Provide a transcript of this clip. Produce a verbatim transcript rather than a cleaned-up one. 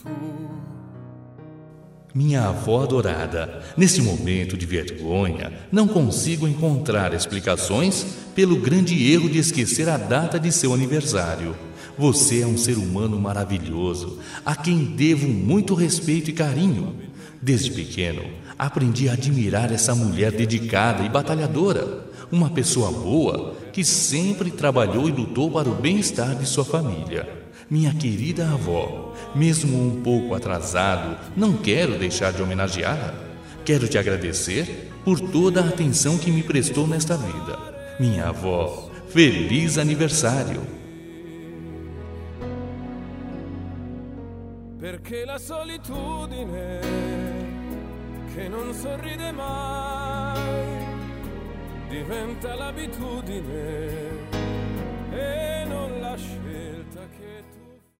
Minha avó adorada, nesse momento de vergonha, não consigo encontrar explicações pelo grande erro de esquecer a data de seu aniversário. Você é um ser humano maravilhoso, a quem devo muito respeito e carinho. Desde pequeno, aprendi a admirar essa mulher dedicada e batalhadora, uma pessoa boa que sempre trabalhou e lutou para o bem-estar de sua família. Minha querida avó, mesmo um pouco atrasado, não quero deixar de homenageá-la. Quero te agradecer por toda a atenção que me prestou nesta vida. Minha avó, feliz aniversário! Perché la solitudine che non sorride mai diventa l'abitudine e non la scelta che tu